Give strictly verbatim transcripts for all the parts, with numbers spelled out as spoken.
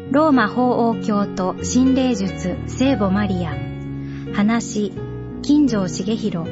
ローマ法王教と心霊術聖母マリア。話、金城茂弘。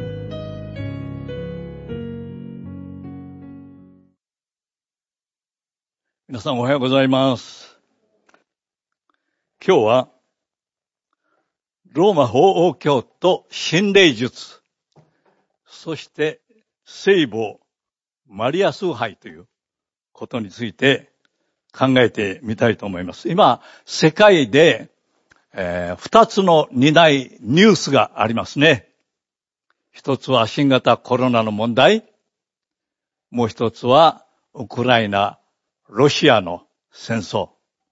皆さんおはようございます。今日はローマ法王教と心霊術、そして聖母マリア崇拝ということについて考えてみたいと思います。今、世界で、えー、二つの担いニュースがありますね。一つは新型コロナの問題。もう一つはウクライナ、ロシアの戦争。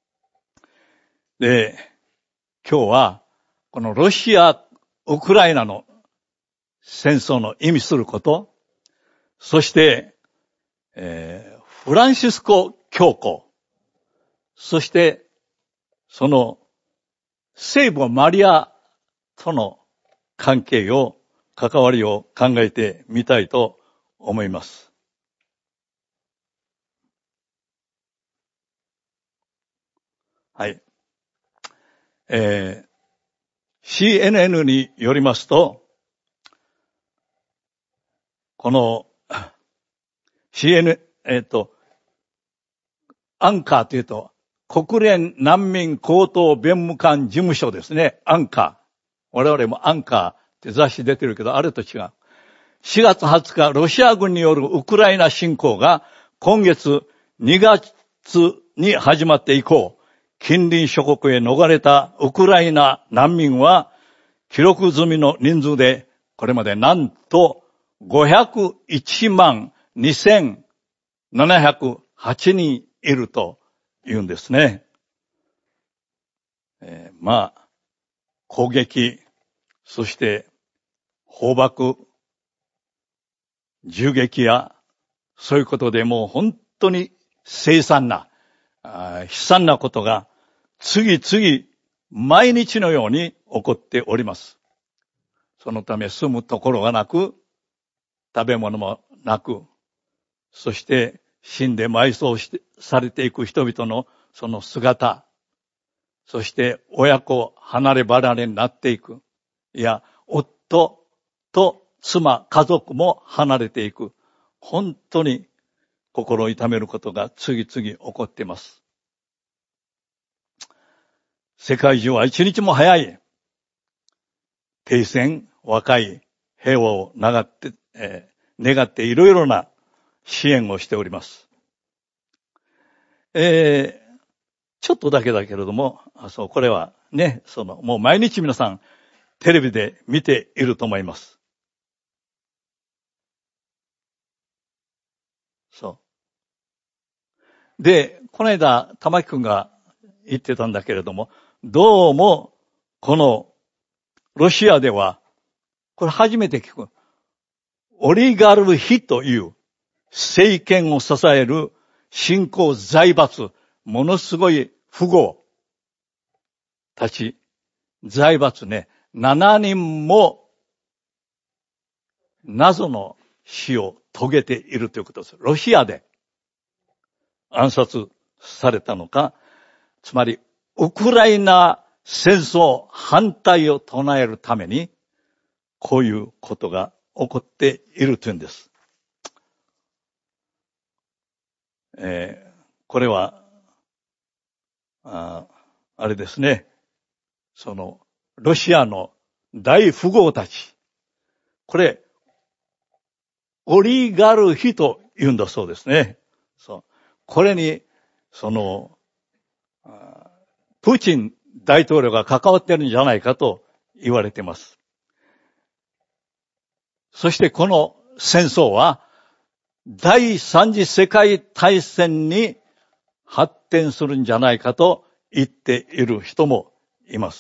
で、今日はこのロシア、ウクライナの戦争の意味すること、そして、えー、フランシスコ教皇、そして、その、聖母マリアとの関係を、関わりを考えてみたいと思います。はい。えー、シーエヌエヌ によりますと、この、シーエヌ、えっと、アンカーというと、国連難民高等弁務官事務所ですね。アンカー。我々もアンカーって雑誌出てるけど、あれと違う。しがつはつか、ロシア軍によるウクライナ侵攻が今月にがつに始まって以降、近隣諸国へ逃れたウクライナ難民は、記録済みの人数で、これまでなんとごひゃくいちまんにせんななひゃくはちにんいると言うんですね。えー、まあ、攻撃、そして放爆、銃撃や、そういうことでもう本当に凄惨な、悲惨なことが次々毎日のように起こっております。そのため住むところがなく、食べ物もなく、そして死んで埋葬してされていく人々のその姿、そして親子離れ離れになっていく。いや、夫と妻、家族も離れていく。本当に心を痛めることが次々起こっています。世界中は一日も早い停戦、和解、平和を願って、えー、願っていろいろな支援をしております。えーちょっとだけだけれども、あ、そう、これはね、その、もう毎日皆さん、テレビで見ていると思います。そう。で、この間、玉木くんが言ってたんだけれども、どうも、この、ロシアでは、これ初めて聞く、オリガルヒという政権を支える新興財閥、ものすごい富豪たち、財閥ね、しちにんも謎の死を遂げているということです。ロシアで暗殺されたのか、つまりウクライナ戦争反対を唱えるために、こういうことが起こっているというんです。えー、これは、あ、あれですね、その、ロシアの大富豪たち、これ、オリガルヒと言うんだそうですね。そう。これに、その、プーチン大統領が関わっているんじゃないかと言われています。そしてこの戦争は、第三次世界大戦に発展するんじゃないかと言っている人もいます。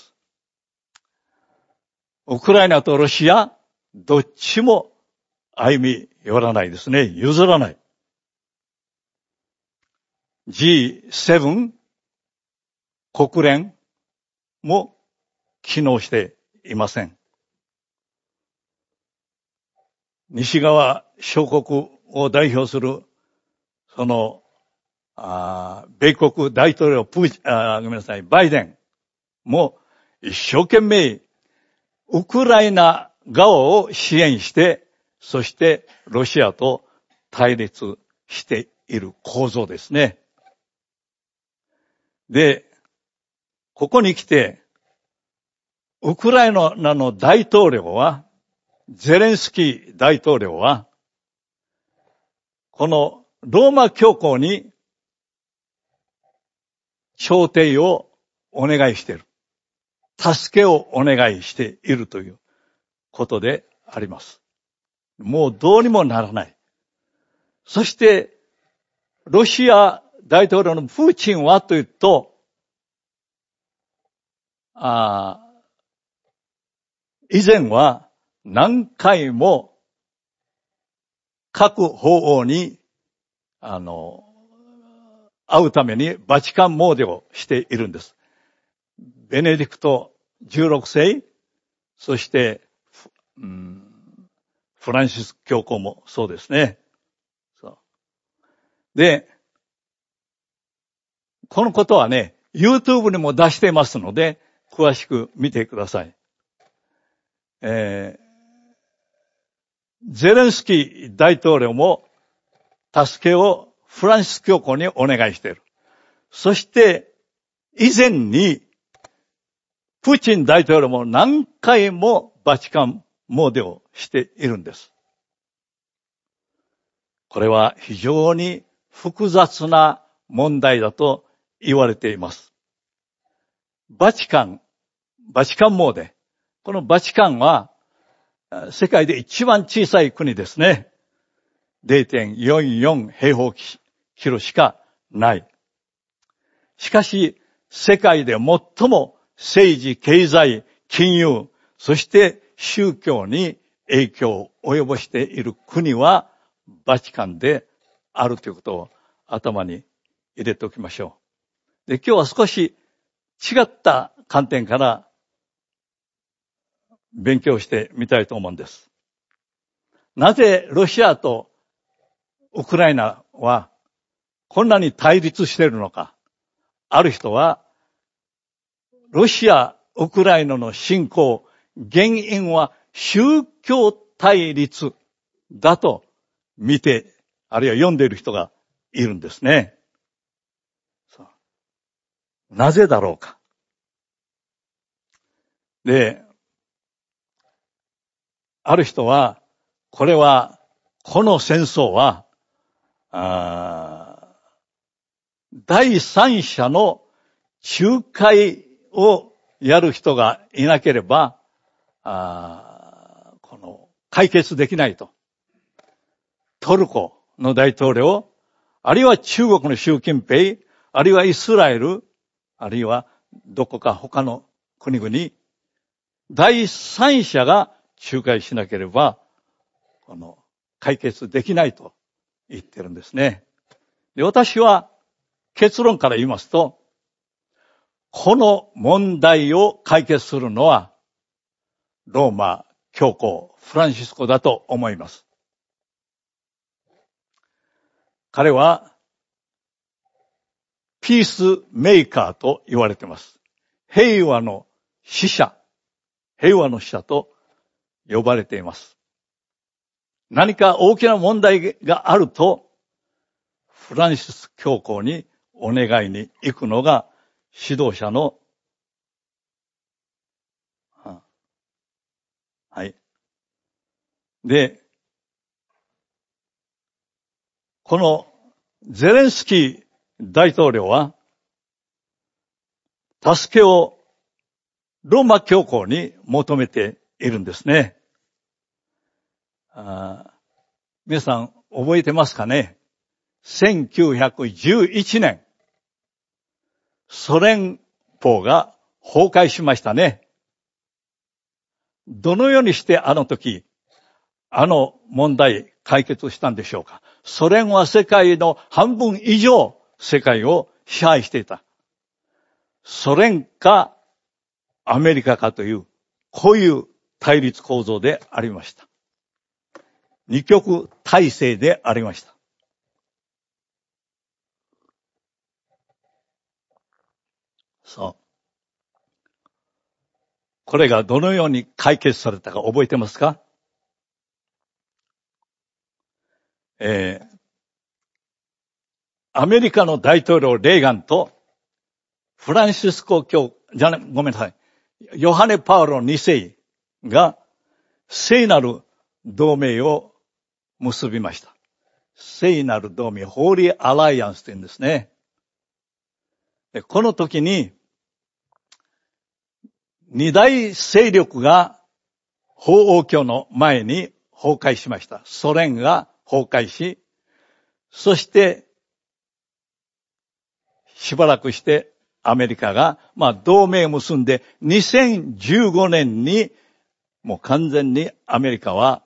ウクライナとロシア、どっちも歩み寄らないですね。譲らない。ジーセブン 国連も機能していません。西側諸国を代表するそのあ米国大統領プーチン、あごめんなさい、バイデンも一生懸命ウクライナ側を支援して、そしてロシアと対立している構造ですね。で、ここに来て、ウクライナの大統領は、ゼレンスキー大統領は、このローマ教皇に調停をお願いしている。助けをお願いしているということであります。もうどうにもならない。そして、ロシア大統領のプーチンはというと、あ以前は何回も各法王に、あの、会うためにバチカン詣をしているんです。ベネディクトじゅうろくせい、そして、うん、フランシス教皇もそうですね。そうで、このことはね、YouTube にも出していますので、詳しく見てください。えー、ゼレンスキー大統領も助けをフランシス教皇にお願いしている。そして、以前に、プーチン大統領も何回もバチカン詣をしているんです。これは非常に複雑な問題だと言われています。バチカン、バチカン詣。このバチカンは世界で一番小さい国ですね。ゼロてんよんよん 平方キロしかない。しかし、世界で最も政治、経済、金融、そして宗教に影響を及ぼしている国はバチカンであるということを頭に入れておきましょう。で、今日は少し違った観点から勉強してみたいと思うんです。なぜロシアとウクライナはこんなに対立しているのか。ある人は、ロシア、ウクライナの侵攻、原因は宗教対立だと見て、あるいは読んでいる人がいるんですね。なぜだろうか。で、ある人は、これは、この戦争は、あ第三者の仲介をやる人がいなければ、あこの解決できないと。トルコの大統領、あるいは中国の習近平、あるいはイスラエル、あるいはどこか他の国々、第三者が仲介しなければ、この解決できないと言ってるんですね。で、私は結論から言いますと、この問題を解決するのは、ローマ教皇フランシスコだと思います。彼は、ピースメーカーと言われています。平和の使者、平和の使者と呼ばれています。何か大きな問題があると、フランシス教皇にお願いに行くのが指導者の、はい。で、このゼレンスキー大統領は、助けをローマ教皇に求めているんですね。あ皆さん覚えてますかね？せんきゅうひゃくじゅういちねん、ソ連邦が崩壊しましたね。どのようにしてあの時、あの問題解決したんでしょうか。ソ連は世界の半分以上世界を支配していた。ソ連かアメリカかという、こういう対立構造でありました。二極体制でありました。 そう。これがどのように解決されたか覚えてますか？えー、アメリカの大統領レーガンとフランシスコ教、じゃね、ごめんなさい。ヨハネ・パウロに世が聖なる同盟を結びました。聖なる同盟、ホーリー・アライアンスというんですね。でこの時に、二大勢力が法王教の前に崩壊しました。ソ連が崩壊し、そしてしばらくしてアメリカが、まあ同盟を結んでにせんじゅうごねんにもう完全にアメリカは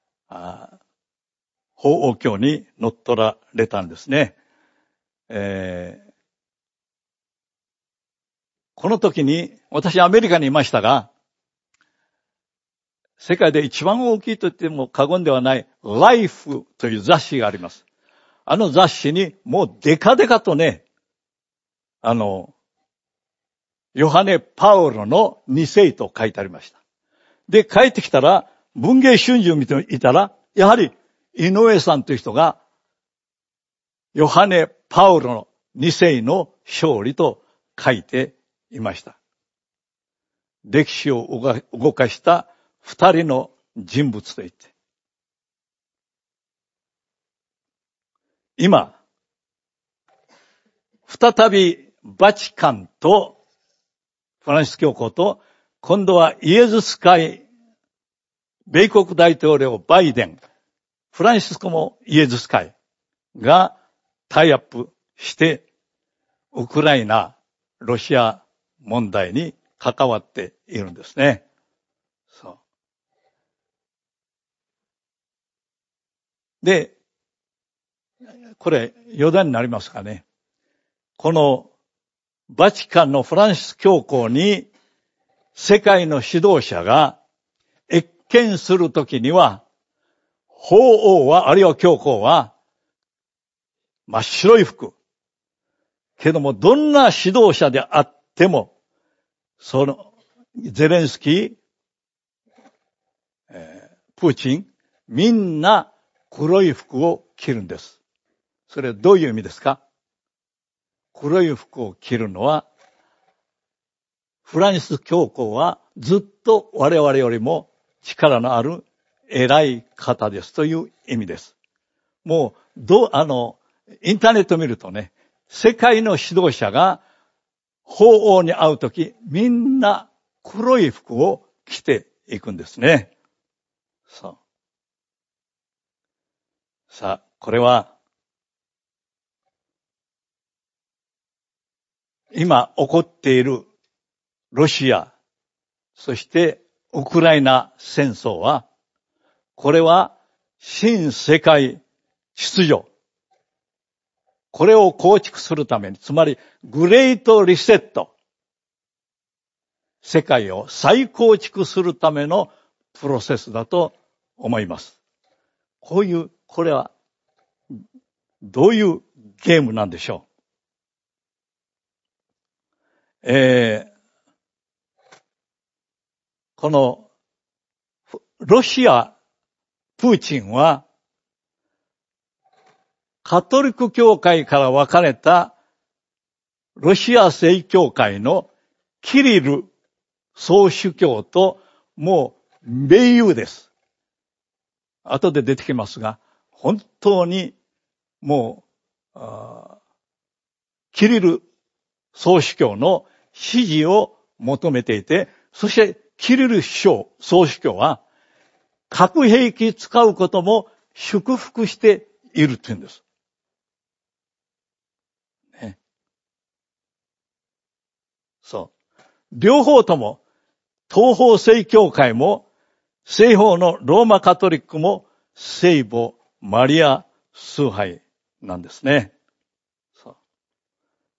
法王教に乗っ取られたんですね。えー、この時に私アメリカにいましたが、世界で一番大きいと言っても過言ではないライフという雑誌があります。あの雑誌にもうデカデカとね、あの、ヨハネ・パウロのに世と書いてありました。で、帰ってきたら、文藝春秋を見ていたら、やはり井上さんという人が、ヨハネ・パウロのに世の勝利と書いていました。歴史を動かした二人の人物といって。今、再びバチカンとフランシス教皇と、今度はイエズス会、米国大統領バイデン、フランシスコもイエズス会がタイアップして、ウクライナ、ロシア問題に関わっているんですね。そう。で、これ余談になりますかね。このバチカンのフランシス教皇に世界の指導者が謁見するときには、法王は、あるいは教皇は真っ白い服。けどもどんな指導者であっても、そのゼレンスキー、えー、プーチン、みんな黒い服を着るんです。それはどういう意味ですか？黒い服を着るのは、フランシス教皇はずっと我々よりも力のある偉い方ですという意味です。もう、どう、あの、インターネット見るとね、世界の指導者が法王に会うとき、みんな黒い服を着ていくんですね。そう。さあ、これは、今起こっているロシア、そしてウクライナ戦争は、これは新世界秩序、これを構築するために、つまりグレートリセット、世界を再構築するためのプロセスだと思います。こういう、これはどういうゲームなんでしょう。えー、このロシア、プーチンはカトリック教会から分かれたロシア正教会のキリル総主教ともう盟友です。後で出てきますが、本当にもうキリル総主教の支持を求めていて、そしてキリル総主教は核兵器使うことも祝福しているというんです。ね、そう。両方とも、東方正教会も西方のローマカトリックも聖母マリア崇拝なんですね。そう。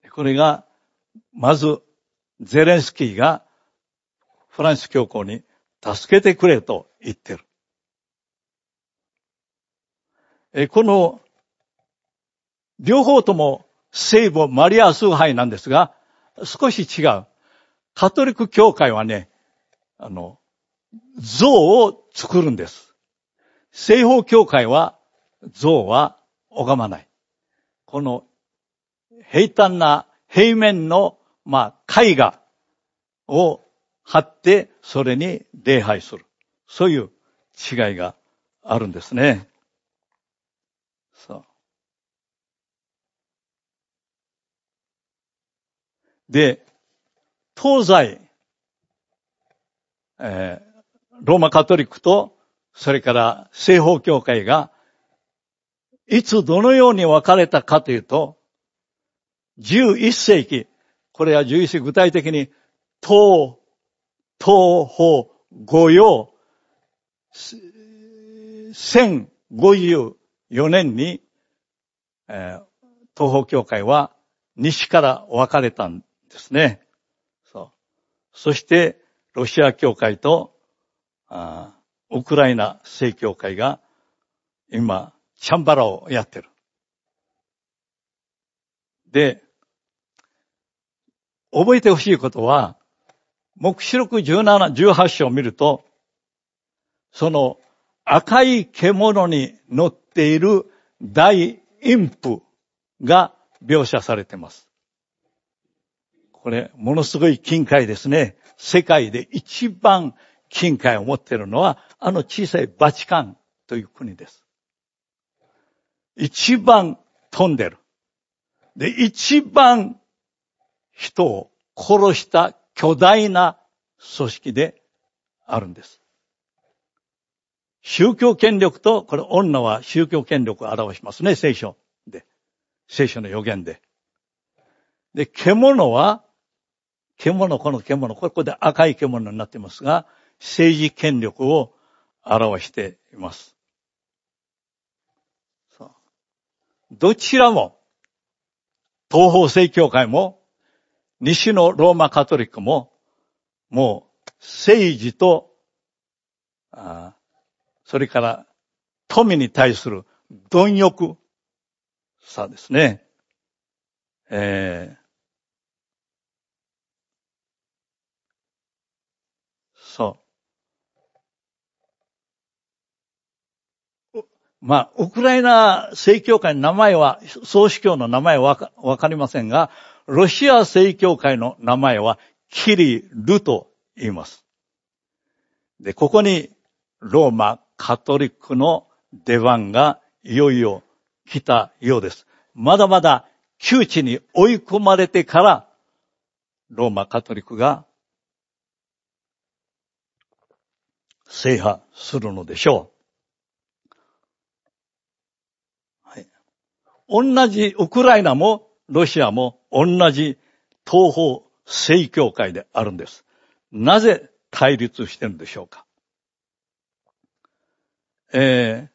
これがまずゼレンスキーがフランシス教皇に助けてくれと言ってる。えこの両方とも聖母マリア崇拝なんですが、 少し違う。カトリック教会はね、あの、像を作るんです。西方教会は像は拝まない。この平坦な平面の、まあ、絵画を貼って、それに礼拝する。そういう違いがあるんですね。そう。で、東西、えー、ローマカトリックと、それから西方教会が、いつどのように分かれたかというと、じゅういっせいき、これはじゅういっせいき具体的に、東、東方、御用、せんごじゅうよねんに、えー、東方教会は西から分かれたんですね。そう。そして、ロシア教会と、あウクライナ正教会が今、チャンバラをやってる。で、覚えてほしいことは、黙示録じゅうなな、じゅうはち章を見ると、その赤い獣に乗っている大陰譜が描写されています。これ、ものすごい金塊ですね。世界で一番金塊を持っているのは、あの小さいバチカンという国です。一番飛んでる。で、一番人を殺した巨大な組織であるんです。宗教権力と、これ女は宗教権力を表しますね、聖書で。聖書の予言で。で、獣は、獣、この獣、ここで赤い獣になっていますが、政治権力を表しています。そう。どちらも、東方正教会も、西のローマカトリックも、もう政治と、あそれから富に対する貪欲さですね。えー、そう。まあ、ウクライナ正教会の名前は、総主教の名前はわか、わかりませんが、ロシア正教会の名前はキリルと言います。で、ここにローマカトリックの出番がいよいよ来たようです。まだまだ窮地に追い込まれてからローマカトリックが制覇するのでしょう。はい、同じウクライナもロシアも同じ東方正教会であるんです。なぜ対立してるんでしょうか。え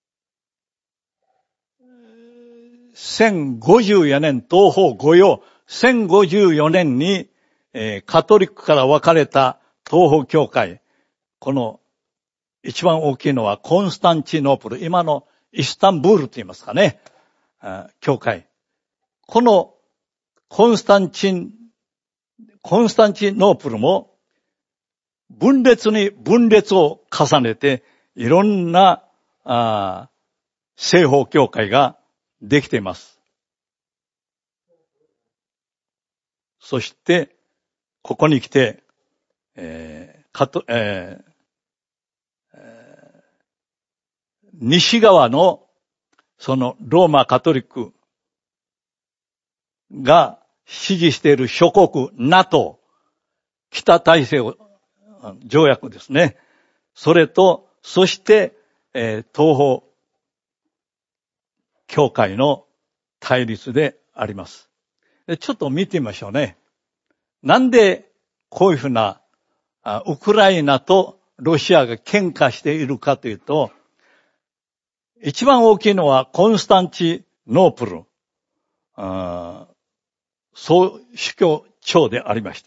ー、せんごじゅうよねん東方御用、せんごじゅうよねんに、えー、カトリックから分かれた東方教会、この一番大きいのはコンスタンチノープル、今のイスタンブールと言いますかね、教会。このコンスタンチン、コンスタンチノープルも分裂に分裂を重ねていろんなあ西方教会ができています。そしてここに来て、えーかとえー西側のそのローマカトリックが支持している諸国 NATO、北大西洋条約ですね。それと、そして、えー、東方教会の対立であります。でちょっと見てみましょうね。なんでこういうふうなあウクライナとロシアが喧嘩しているかというと、一番大きいのはコンスタンチノープル、あ総主教庁でありました。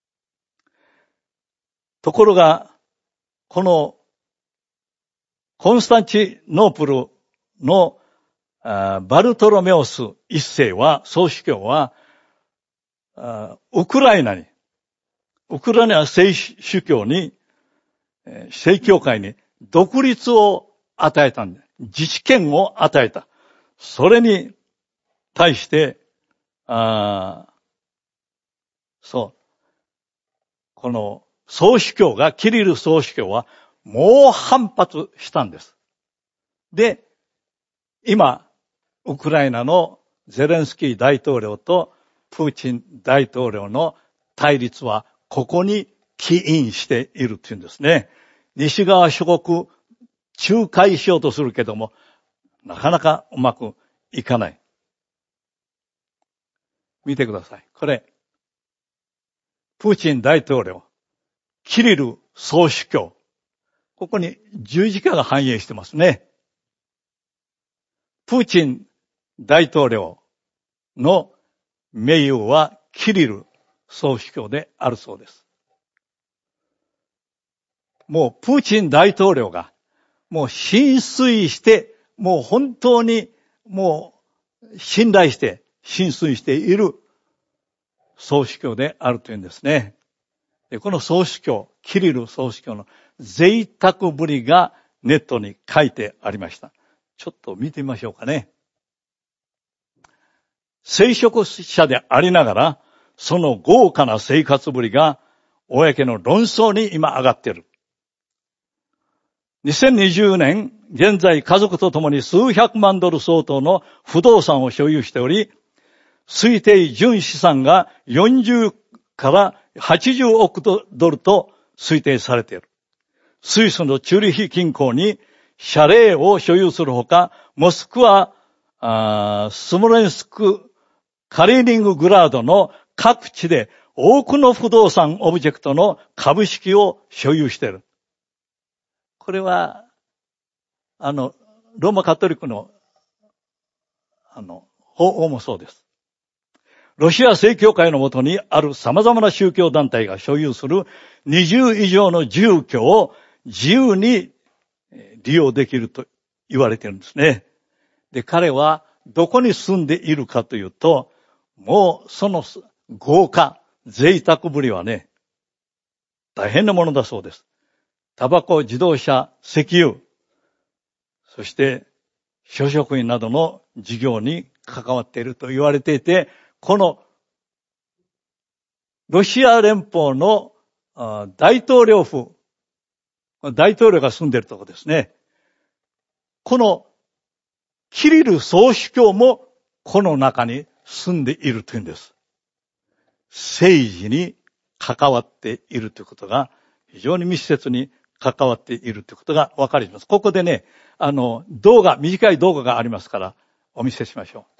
ところが、このコンスタンチノープルのバルトロメオス一世は、総主教は、 ウクライナに、ウクライナ正主教に、正教会に独立を与えたんだ。自治権を与えた。それに対して、あそう、この総主教が、キリル総主教は猛反発したんです。で、今、ウクライナのゼレンスキー大統領とプーチン大統領の対立はここに起因しているっていうんですね。西側諸国仲介しようとするけども、なかなかうまくいかない。見てください。これ、プーチン大統領、キリル総主教、ここに十字架が反映してますね。プーチン大統領の盟友はキリル総主教であるそうです。もうプーチン大統領がもう心酔して、もう本当にもう信頼して心酔している総主教であるというんですね。で、この総主教、キリル総主教の贅沢ぶりがネットに書いてありました。ちょっと見てみましょうかね。聖職者でありながら、その豪華な生活ぶりが、公の論争に今上がっている。にせんにじゅうねん、現在家族と共に数百万ドル相当の不動産を所有しており、推定純資産がよんじゅうからはちじゅうおくドルと推定されている。スイスのチューリヒ近郊に謝礼を所有するほか、モスクワ、スモレンスク、カリーニンググラードの各地で多くの不動産オブジェクトの株式を所有している。これは、あの、ローマカトリックの、あの、法法もそうです。ロシア正教会のもとにある様々な宗教団体が所有するにじゅう以上の住居を自由に利用できると言われているんですね。で、彼はどこに住んでいるかというと、もうその豪華、贅沢ぶりはね、大変なものだそうです。タバコ、自動車、石油、そして諸職員などの事業に関わっていると言われていて、このロシア連邦の大統領府、大統領が住んでいるところですね。このキリル総主教もこの中に住んでいるというんです。政治に関わっているということが、非常に密接に関わっているということがわかります。ここでね、あの、動画、短い動画がありますから、お見せしましょう。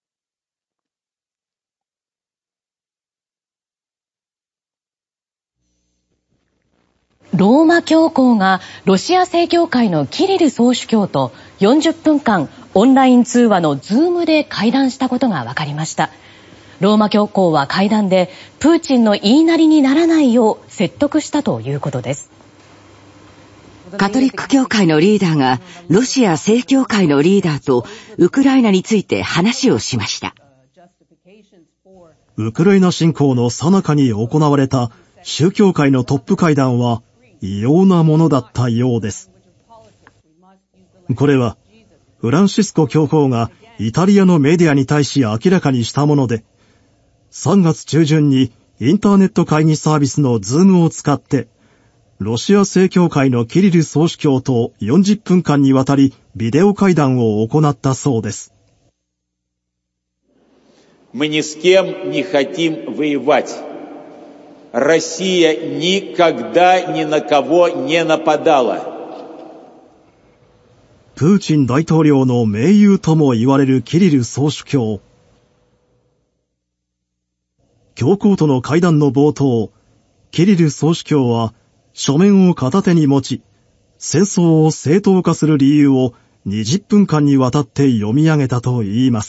ローマ教皇がロシア正教会のキリル総主教とよんじゅっぷんかんオンライン通話のズームで会談したことが分かりました。ローマ教皇は会談でプーチンの言いなりにならないよう説得したということです。 カトリック教会のリーダーがロシア正教会のリーダーとウクライナについて話をしました。 ウクライナ侵攻の最中に行われた宗教界のトップ会談は異様なものだったようです。これはフランシスコ教皇がイタリアのメディアに対し明らかにしたもので、さんがつ中旬にインターネット会議サービスのズームを使ってロシア正教会のキリル総主教とよんじゅっぷんかんにわたりビデオ会談を行ったそうです。 Мы ни с кем не хотим воевать. Россия никогда ни на кого не нападала. プーチン大統領の盟友とも言われるキリル総主教。教皇との会談の冒頭、キリル総主教は書面を片手に持ち、戦争を正当化する理由をにじゅっぷんかんにわたって読み上げたといいます。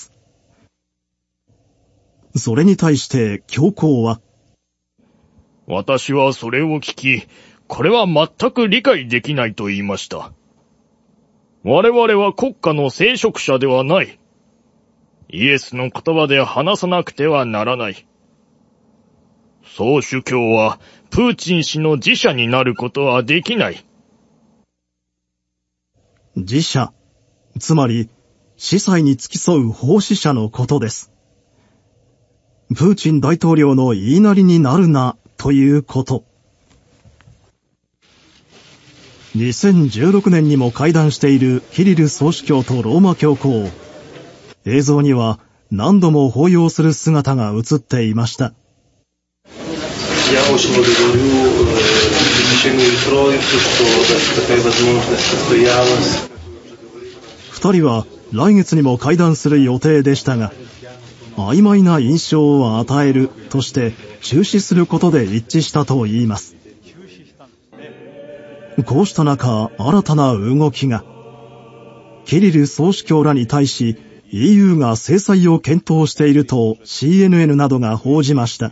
それに対して教皇は、 私はそれを聞き、これは全く理解できないと言いました。我々は国家の聖職者ではない。イエスの言葉で話さなくてはならない。 総主教はプーチン氏の自社になることはできない。 自社、つまり司祭に付き添う奉仕者のことです。プーチン大統領の言いなりになるなということ。にせんじゅうろくねんにも会談しているキリル総主教とローマ教皇。映像には何度も抱擁する姿が映っていました。二人は来月にも会談する予定でしたが、曖昧な印象を与えるとして中止することで一致したといいます。こうした中、新たな動きが。キリル総主教らに対し イーユー が制裁を検討していると シーエヌエヌ などが報じました。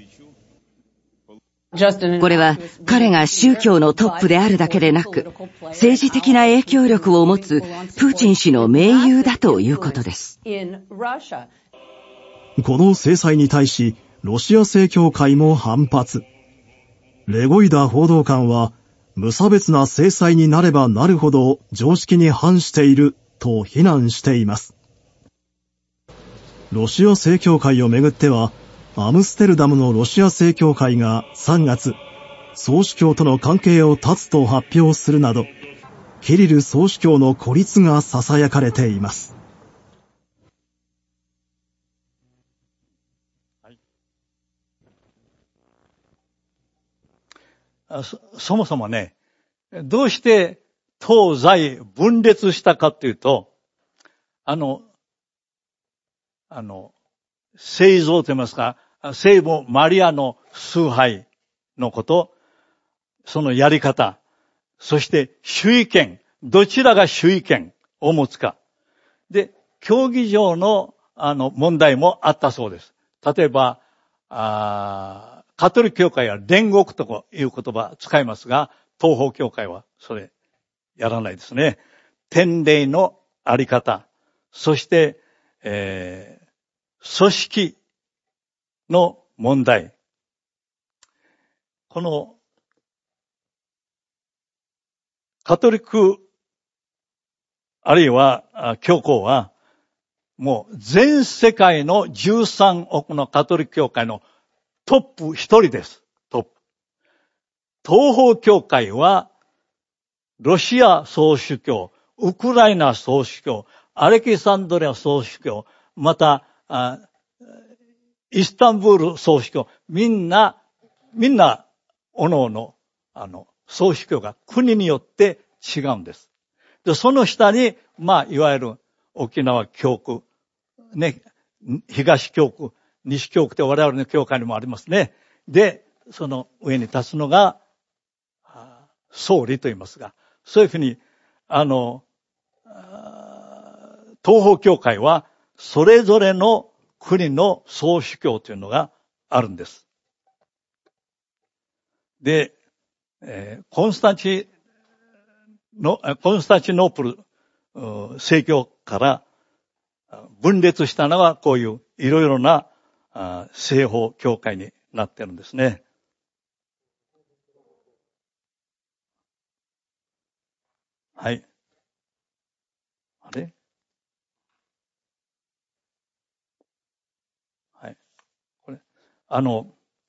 これは彼が宗教のトップであるだけでなく、政治的な影響力を持つプーチン氏の盟友だということです。 この制裁に対しロシア正教会も反発。レゴイダ報道官は、無差別な制裁になればなるほど常識に反していると非難しています。ロシア正教会をめぐっては、アムステルダムのロシア正教会がさんがつ、総主教との関係を断つと発表するなど、キリル総主教の孤立が囁かれています。 そ, そもそもね、どうして東西分裂したかというと、あの、あの、聖像といいますか、聖母マリアの崇拝のこと、そのやり方、そして主位権、どちらが主位権を持つか。で、教義上のあの問題もあったそうです。例えば、あカトリック教会は煉獄という言葉を使いますが、東方教会はそれやらないですね。典礼のあり方、そして、えー、組織の問題。このカトリックあるいは教皇はもう全世界のじゅうさんおくのカトリック教会のトップ一人です。トップ。東方教会は、ロシア総主教、ウクライナ総主教、アレキサンドリア総主教、また、イスタンブール総主教、みんな、みんな、おのおの、あの、総主教が国によって違うんです。で、その下に、まあ、いわゆる沖縄教区、ね、東教区、西教区って我々の教会にもありますね。で、その上に立つのが、総理と言いますが、そういうふうに、あの、東方教会は、それぞれの国の総主教というのがあるんです。で、えー、コンスタンチの、コンスタンチノープル正教から分裂したのはこういういろいろな西方教会になってるんですね。はい。あれ？はい。これ、あの、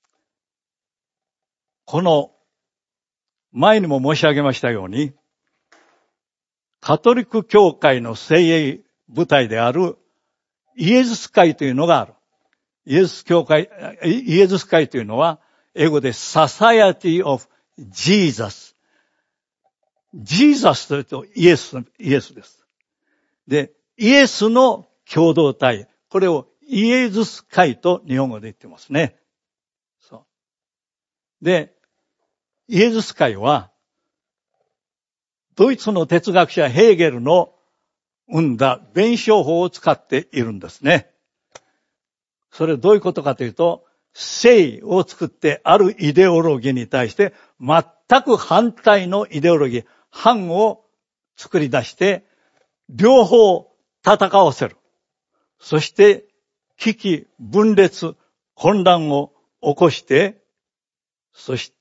この、前にも申し上げましたように、カトリック教会の精鋭部隊であるイエズス会というのがある。イエズス教会、イエズス会というのは、英語で Society of Jesus。Jesus というとイエス、イエスです。で、イエスの共同体、これをイエズス会と日本語で言ってますね。そう。で、イエズス会は、ドイツの哲学者ヘーゲルの生んだ弁証法を使っているんですね。それはどういうことかというと、聖を作ってあるイデオロギーに対して全く反対のイデオロギー、反を作り出して、両方戦わせる。そして、危機、分裂、混乱を起こして、 そして、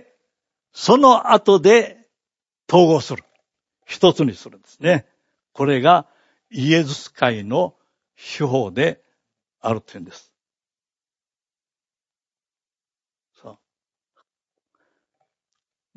その後で統合する。一つにするんですね。これがイエズス会の手法であるというんです。そう。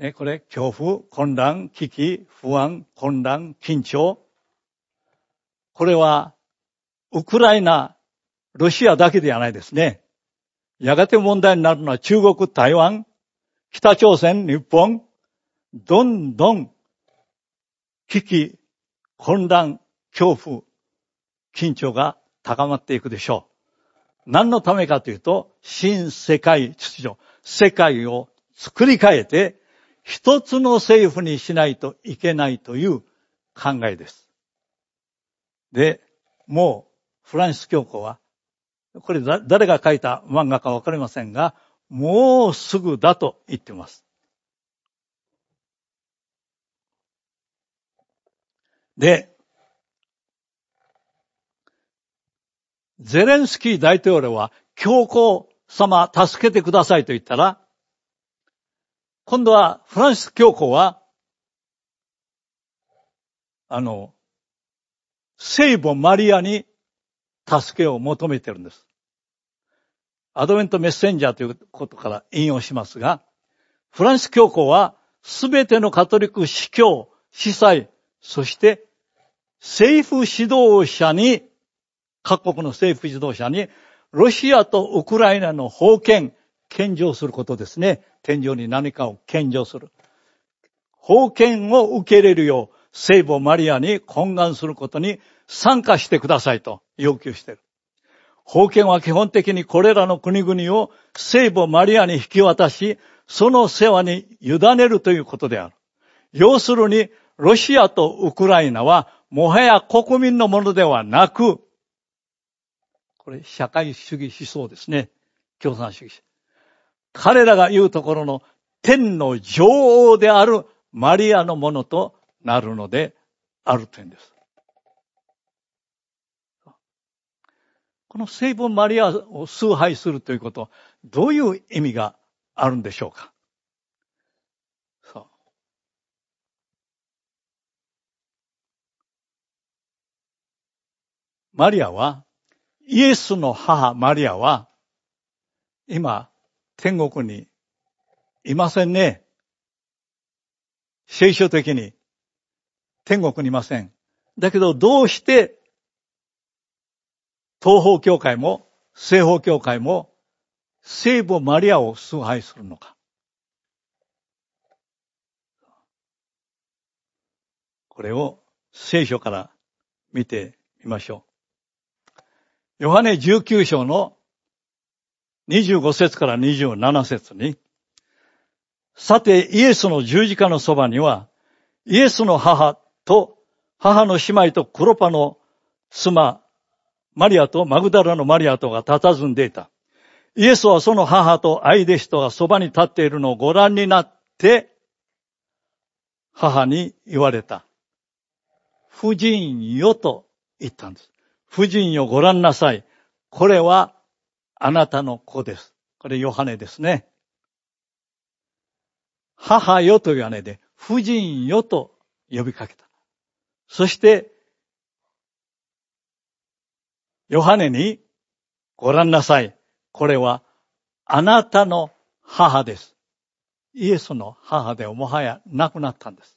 ね、これ、恐怖、混乱、危機、不安、混乱、緊張。これは、ウクライナ、ロシアだけではないですね。やがて問題になるのは中国、台湾、北朝鮮、日本、どんどん危機、混乱、恐怖、緊張が高まっていくでしょう。何のためかというと、新世界秩序、世界を作り変えて、一つの政府にしないといけないという考えです。で、もうフランシス教皇は、これ誰が書いた漫画かわかりませんが、もうすぐだと言っています。で、ゼレンスキー大統領は、教皇様助けてくださいと言ったら、今度はフランシス教皇は、あの、聖母マリアに助けを求めてるんです。アドベントメッセンジャーということから引用しますが、フランシス教皇はすべてのカトリック司教、司祭、そして政府指導者に、各国の政府指導者に、ロシアとウクライナの封建、献上することですね。天井に何かを献上する。封建を受け入れるよう、聖母マリアに懇願することに参加してくださいと要求している。封建は基本的にこれらの国々を聖母マリアに引き渡し、その世話に委ねるということである。要するに、ロシアとウクライナはもはや国民のものではなく、これ社会主義思想ですね。共産主義。彼らが言うところの天の女王であるマリアのものとなるのであるというんです。この聖母マリアを崇拝するということ、どういう意味があるんでしょうか。そう。マリアは、イエスの母マリアは、今、天国にいませんね。聖書的に天国にいません。だけどどうして東方教会も西方教会も聖母マリアを崇拝するのか。これを聖書から見てみましょう。ヨハネじゅうきゅう章のにじゅうご節からにじゅうなな節に、さてイエスの十字架のそばには、イエスの母と母の姉妹とクロパの妻、マリアとマグダラのマリアとが佇んでいた。イエスはその母と愛弟子とがそばに立っているのをご覧になって、母に言われた。婦人よと言ったんです。婦人よご覧なさい。これはあなたの子です。これヨハネですね。母よという姉で、婦人よと呼びかけた。そして、ヨハネに、ご覧なさい。これはあなたの母です。イエスの母でもはや亡くなったんです。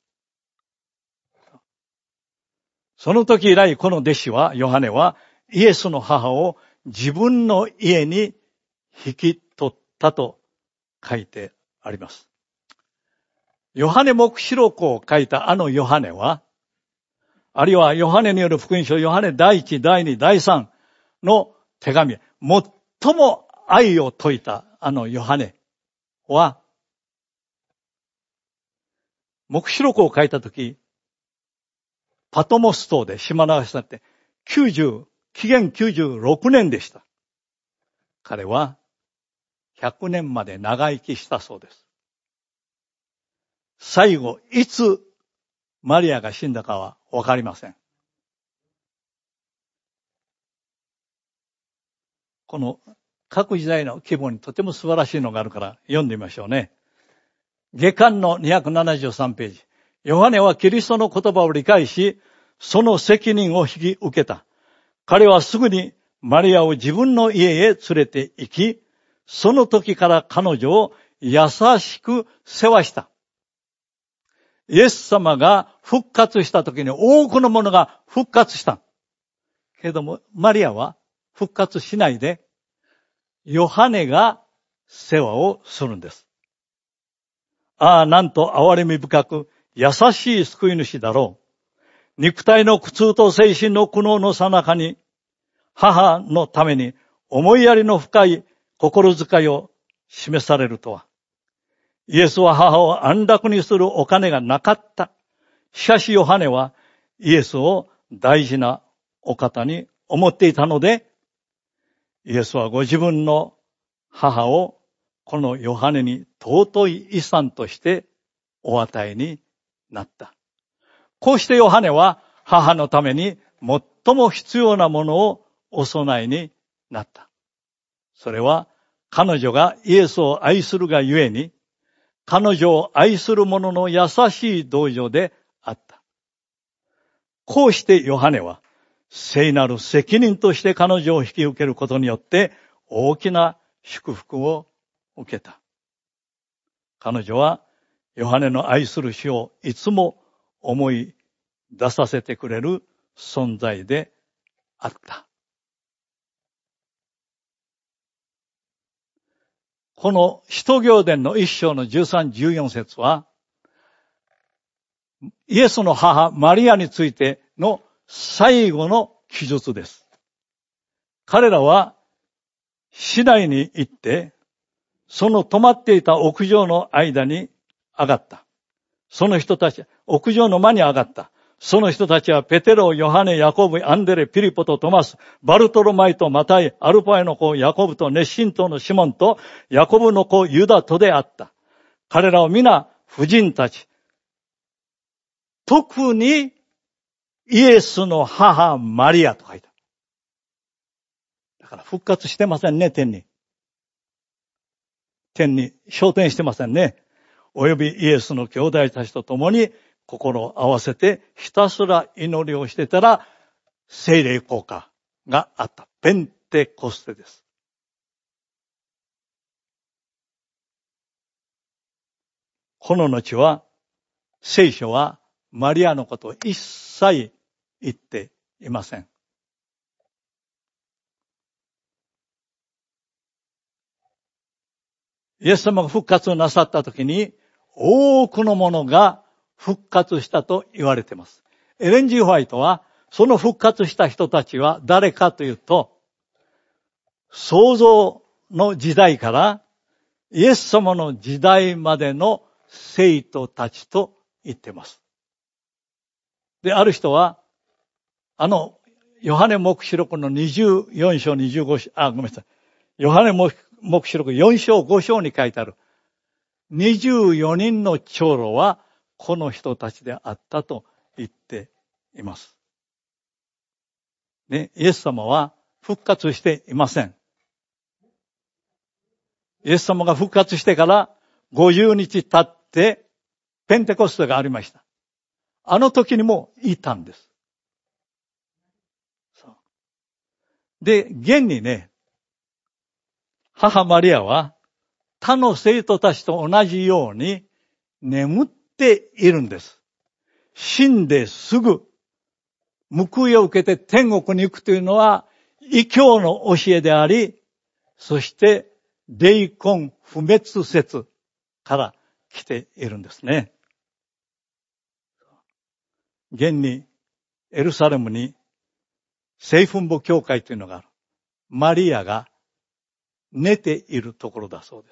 その時以来、この弟子は、ヨハネは、イエスの母を自分の家に引き取ったと書いてあります。ヨハネ黙示録を書いたあのヨハネは、あるいはヨハネによる福音書、ヨハネ第一、第二、第三の手紙、最も愛を説いたあのヨハネは、黙示録を書いたとき、パトモス島で島流しだってきゅうじゅう、紀元きゅうじゅうろくねんでした。彼はひゃくねんまで長生きしたそうです。最後、いつマリアが死んだかはわかりません。この各時代の規模にとても素晴らしいのがあるから読んでみましょうね。下巻のにひゃくななじゅうさんページ。ヨハネはキリストの言葉を理解し、その責任を引き受けた。彼はすぐにマリアを自分の家へ連れて行き、その時から彼女を優しく世話した。イエス様が復活した時に多くのものが復活した。けれども、マリアは復活しないで、ヨハネが世話をするんです。ああ、なんと憐れみ深く優しい救い主だろう。肉体の苦痛と精神の苦悩の最中に、母のために思いやりの深い心遣いを示されるとは。イエスは母を安楽にするお金がなかった。しかしヨハネはイエスを大事なお方に思っていたので、イエスはご自分の母をこのヨハネに尊い遺産としてお与えになった。こうしてヨハネは母のために最も必要なものをお供えになった。それは彼女がイエスを愛するがゆえに、彼女を愛する者の優しい同情であった。こうしてヨハネは聖なる責任として彼女を引き受けることによって大きな祝福を受けた。彼女はヨハネの愛する主をいつも思い出させてくれる存在であった。この使徒行伝の一章のじゅうさん、じゅうよん節は、イエスの母マリアについての最後の記述です。彼らは市内に行って、その泊まっていた屋上の間に上がった。その人たち、屋上の間に上がった。その人たちはペテロ、ヨハネ、ヤコブ、アンデレ、ピリポとトマス、バルトロマイとマタイ、アルパイの子ヤコブと熱心党のシモンとヤコブの子ユダとであった。彼らは皆婦人たち。特にイエスの母マリアと書いた。だから復活してませんね、天に。天に昇天してませんね。およびイエスの兄弟たちと共に心を合わせてひたすら祈りをしてたら聖霊効果があった。ペンテコステです。この後は聖書はマリアのことを一切言っていません。イエス様が復活なさったときに多くのものが復活したと言われています。エレン・ジー・ホワイトはその復活した人たちは誰かというと、創造の時代からイエス様の時代までの生徒たちと言っています。で、ある人はあのヨハネ黙示録のにじゅうよん章にじゅうご章、あ、ごめんなさい。ヨハネ黙示録よん章ご章に書いてあるにじゅうよにんの長老はこの人たちであったと言っています。ね、イエス様は復活していません。イエス様が復活してからごじゅうにち経ってペンテコステがありました。あの時にもいたんです。そうで、現にね、母マリアは他の生徒たちと同じように眠っているんです。死んですぐ報いを受けて天国に行くというのは異教の教えであり、そして霊魂不滅説から来ているんですね。現にエルサレムに聖墳墓教会というのがある。マリアが寝ているところだそうです。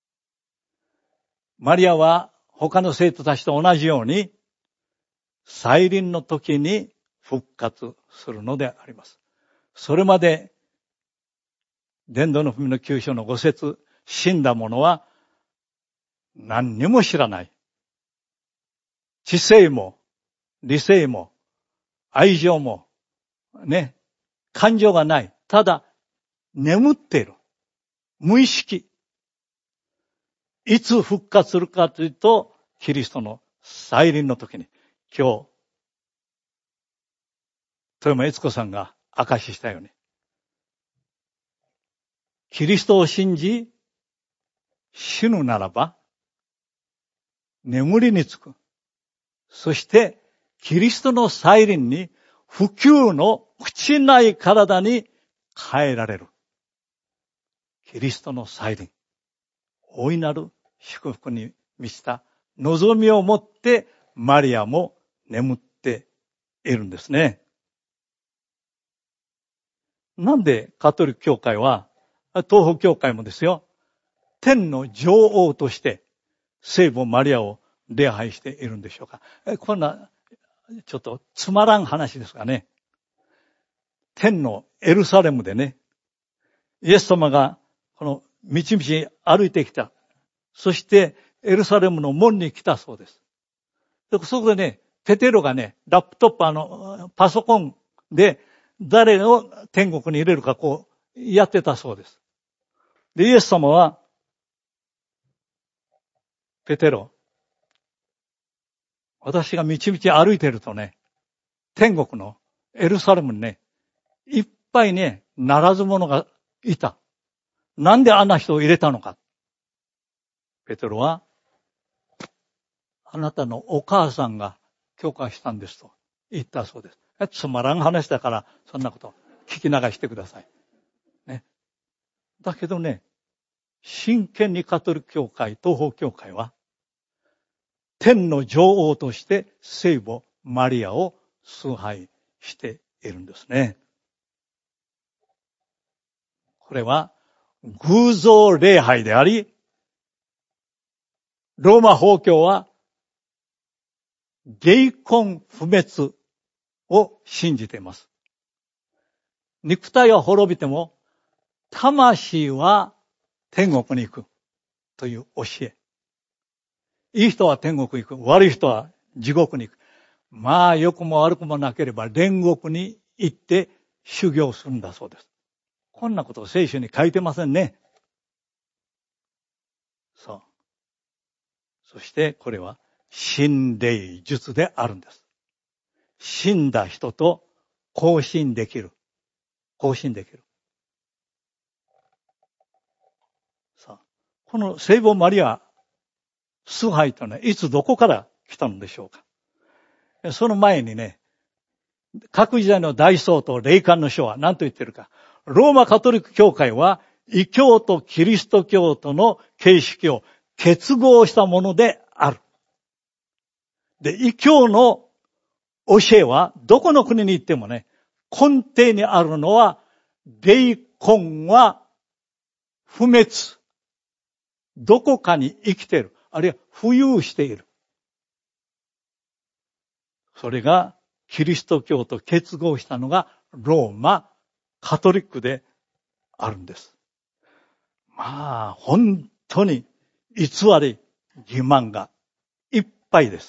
マリアは他の生徒たちと同じように再臨の時に復活するのであります。それまで伝道の文のきゅう章のご節、死んだ者は何にも知らない。知性も理性も愛情もね、感情がない。ただ眠っている。 無意識。いつ復活するかというと、キリストの再臨の時に、今日、豊間悦子さんが証ししたように、キリストを信じ、死ぬならば、眠りにつく。そして、キリストの再臨に、不朽の朽ちない体に変えられる。キリストの再臨。大いなる祝福に満ちた望みを持ってマリアも眠っているんですね。なんでカトリック教会は、東方教会もですよ、天の女王として聖母マリアを礼拝しているんでしょうか。こんなちょっとつまらん話ですがね。天のエルサレムでね、イエス様がこの道々歩いてきた。そしてエルサレムの門に来たそうです。でそこでね、ペテロがね、ラップトップあのパソコンで誰を天国に入れるかこうやってたそうです。で、イエス様は、ペテロ、私が道々歩いているとね、天国のエルサレムにね、いっぱいね、ならず者がいた。なんであんな人を入れたのか。ペテロは、あなたのお母さんが許可したんですと言ったそうです。つまらん話だから、そんなこと聞き流してください。ね。だけどね、真剣にカトリック教会、東方教会は、天の女王として聖母マリアを崇拝しているんですね。これは偶像礼拝であり、ローマ法教は霊魂不滅を信じています。肉体は滅びても、魂は天国に行くという教え。いい人は天国に行く。悪い人は地獄に行く。まあ、良くも悪くもなければ煉獄に行って修行するんだそうです。こんなことを聖書に書いてませんね。そう。そしてこれは心霊術であるんです。死んだ人と交信できる。交信できる。さあ、この聖母マリア崇拝というのは、いつどこから来たのでしょうか。その前にね、各時代の大宗と霊感の書は何と言ってるか。ローマカトリック教会は、異教とキリスト教との形式を結合したものである。で、異教の教えは、どこの国に行ってもね、根底にあるのは、霊魂は不滅。どこかに生きている。あるいは浮遊している。それがキリスト教と結合したのがローマカトリックであるんです。まあ、本当に偽り、欺瞞がいっぱいです。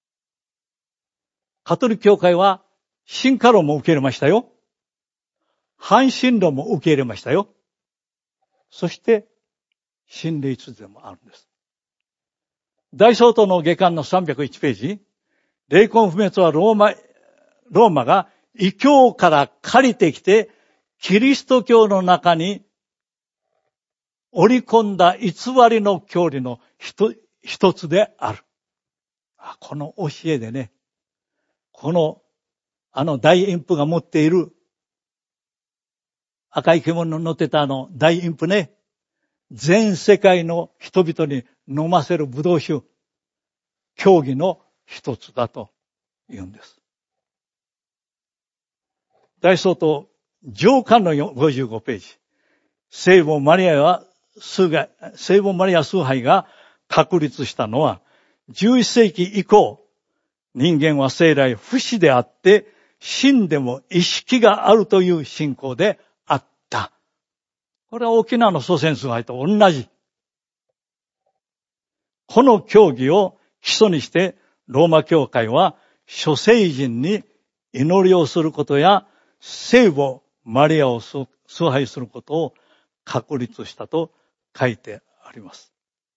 カトリック教会は進化論も受け入れましたよ。反神論も受け入れましたよ。そして真霊術でもあるんです。大宗徒の下巻のさんびゃくいちページ、霊魂不滅はローマ、ローマが異教から借りてきて、キリスト教の中に織り込んだ偽りの教理の一, 一つである。この教えでね、このあの大陰譜が持っている赤い獣の乗ってたあの大陰譜ね、全世界の人々に飲ませるブドウ酒、教義の一つだと言うんです。大宗徒上巻のごじゅうごページ。聖母マリアは崇拝、聖母マリア崇拝が確立したのは、じゅういっ世紀以降、人間は生来不死であって、死んでも意識があるという信仰であった。これは沖縄の祖先崇拝と同じ。この教義を基礎にして、ローマ教会は諸聖人に祈りをすることや、聖母マリアを崇拝することを確立したと書いてあります。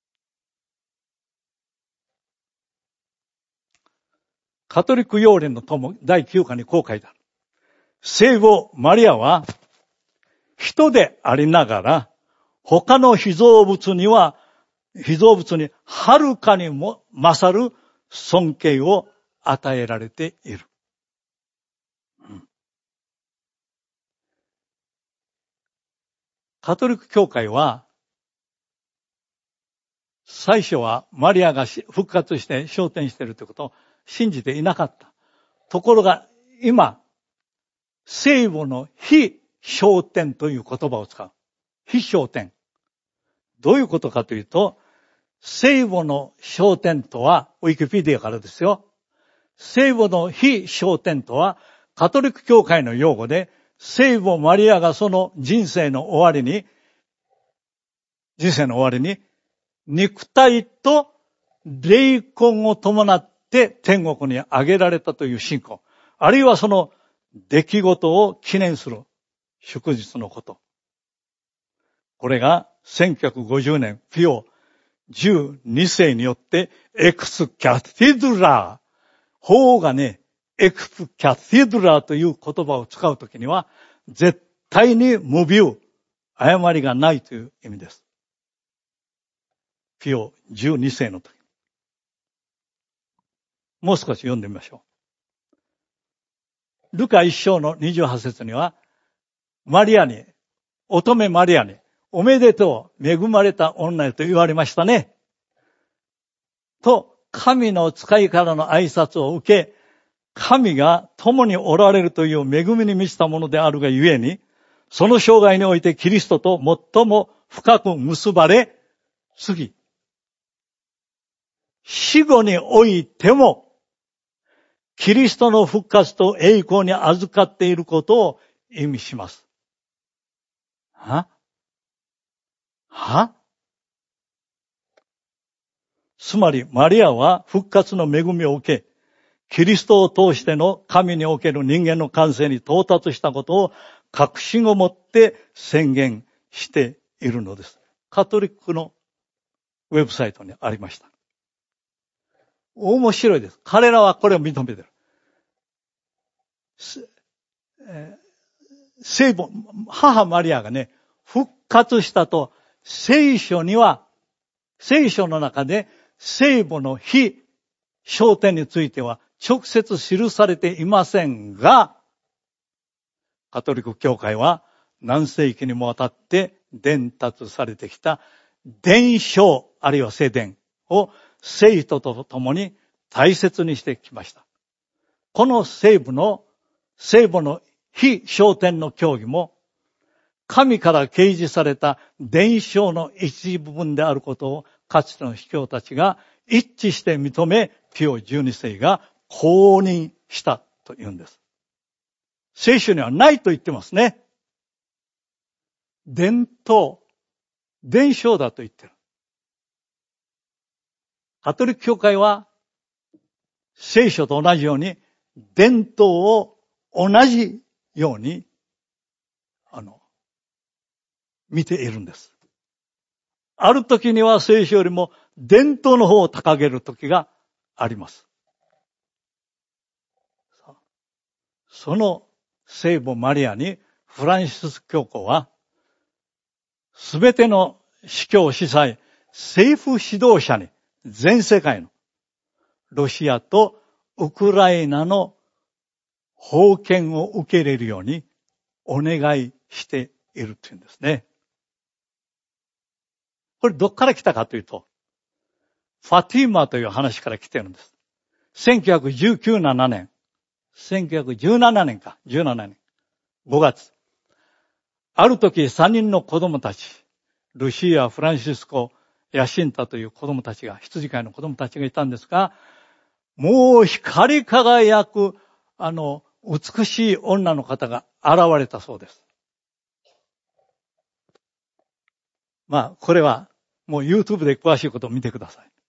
カトリック要領の友だいきゅうかにこう書いてある。聖母マリアは人でありながら他の被造物には、被造物にはるかにも勝る尊敬を与えられている。うん、カトリック教会は、最初はマリアが復活して昇天しているということを信じていなかった。ところが今、聖母の非昇天という言葉を使う。非昇天。どういうことかというと、聖母の昇天とは、ウィキペディアからですよ。聖母の非昇天とは、カトリック教会の用語で、聖母マリアがその人生の終わりに、人生の終わりに、肉体と霊魂を伴って天国に上げられたという信仰、あるいはその出来事を記念する祝日のこと。これがせんきゅうひゃくごじゅうねん、ピオじゅうにせいによってエクスキャティドラー、法がね、エクスキャティドラーという言葉を使うときには、絶対に無病、誤りがないという意味です。ピオじゅうにせいの時。もう少し読んでみましょう。ルカいっ章のにじゅうはち節には、マリアに、乙女マリアに、おめでとう、恵まれた女よと言われましたね。と、神の使いからの挨拶を受け、神が共におられるという恵みに満ちたものであるがゆえに、その生涯においてキリストと最も深く結ばれ、次、死後においても、キリストの復活と栄光に預かっていることを意味します。ははつまり、マリアは復活の恵みを受け、キリストを通しての神における人間の完成に到達したことを確信を持って宣言しているのです。カトリックのウェブサイトにありました。面白いです。彼らはこれを認めている。聖母、母マリアがね、復活したと聖書には、聖書の中で聖母の非昇天については直接記されていませんが、カトリック教会は何世紀にもわたって伝達されてきた伝承あるいは聖典を聖徒と共に大切にしてきました。この聖母の、聖母の非昇天の教義も、神から掲示された伝承の一部分であることを、かつての司教たちが一致して認め、ピオじゅうにせいが公認したというんです。聖書にはないと言ってますね。伝統、伝承だと言ってる。カトリック教会は聖書と同じように伝統を同じようにあの見ているんです。ある時には聖書よりも伝統の方を掲げる時があります。その聖母マリアにフランシス教皇はすべての司教司祭、政府指導者に全世界のロシアとウクライナの封建を受け入れるようにお願いしているというんですね。これどっから来たかというと、ファティーマという話から来てるんです。せんきゅうひゃくじゅうきゅう、ななねん。せんきゅうひゃくじゅうななねんか。じゅうななねん。ごがつ。ある時さんにんの子供たち、ルシア、フランシスコ、ヤシンタという子供たちが、羊飼いの子供たちがいたんですが、もう光り輝く、あの、美しい女の方が現れたそうです。まあ、これはもう YouTube で詳しいことを見てください。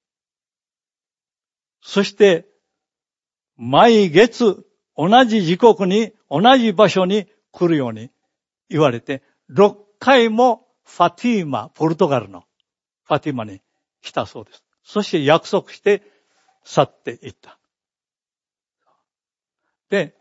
そして、毎月同じ時刻に同じ場所に来るように言われて、ろっかいもファティーマ、ポルトガルのファティーマに来たそうです。そして約束して去っていった。で、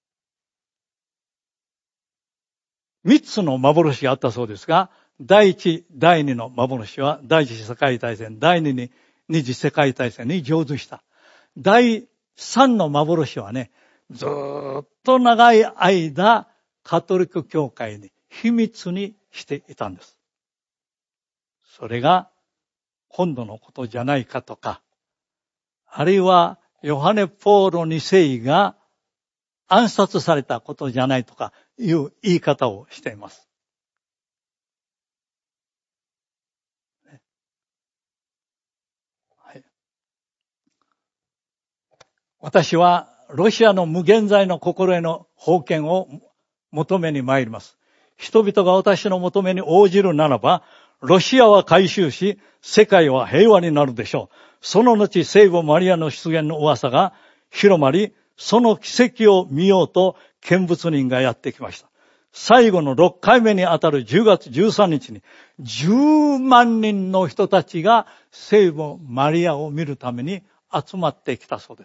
三つの幻があったそうですが、第一、第二の幻は第一次世界大戦、第二に二次世界大戦に成就した。第三の幻はね、ずーっと長い間、カトリック教会に秘密にしていたんです。それが今度のことじゃないかとか、あるいはヨハネ・ポーロに世が暗殺されたことじゃないとかいう言い方をしています。はい、私はロシアの無限罪の心への封建を求めに参ります。人々が私の求めに応じるならば、ロシアは改宗し、世界は平和になるでしょう。その後、聖母マリアの出現の噂が広まり、その奇跡を見ようと見物人がやってきました。最後のろっかいめにあたるじゅうがつじゅうさんにちにじゅうまんにんの人たちが聖母マリアを見るために集まってきたそうです。